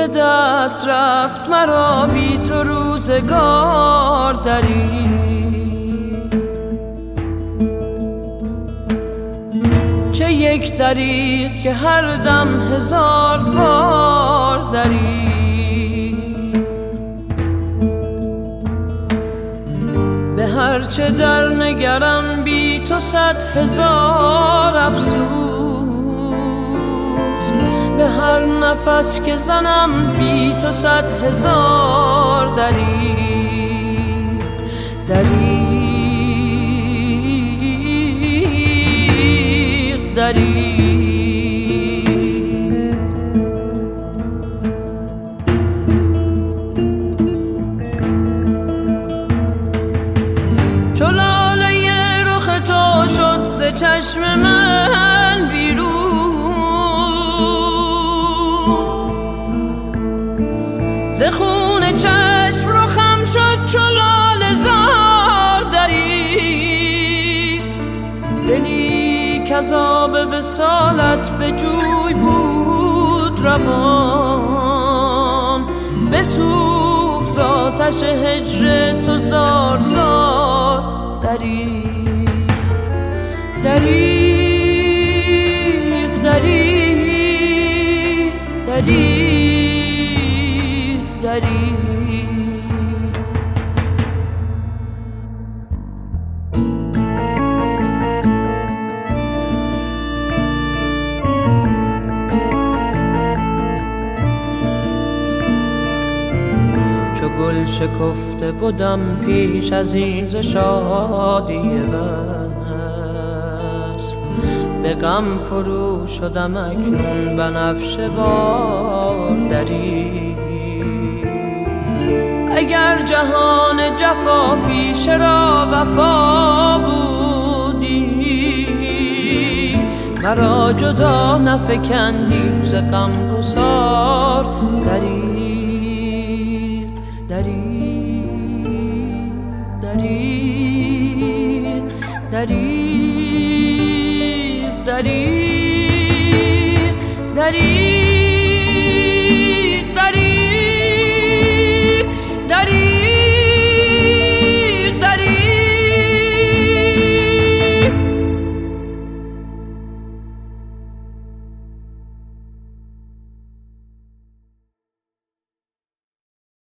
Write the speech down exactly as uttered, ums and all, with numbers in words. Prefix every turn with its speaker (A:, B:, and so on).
A: دست رفت مرا بی تو روزگار دری. چه یک دری که هر دم هزار بار دری. به هر چه در نگرم بی تو صد هزار افسوس. به هر نفس که زنم بی تو صد هزار دری. دریغ دریغ چو لاله رخ تو شد ز چشم من بیرون. ز خون چشم رخم شد چو لاله زار دری. دلی کذاب وصالت به جوی بود روان. بسوخت ز آتش هجر تو زار زار دری. دریغ دریغ دریغ دریغ چو گل شکفته بودم پیش از این ز شادی وصل. به غم فرو شدم اکنون بنفشه وار دری. اگر جهان جفا پیش را وفا بودی. مرا جدا نفکندی ز غمگسار دری. دریغ دریغ دریغ دریغ دریغ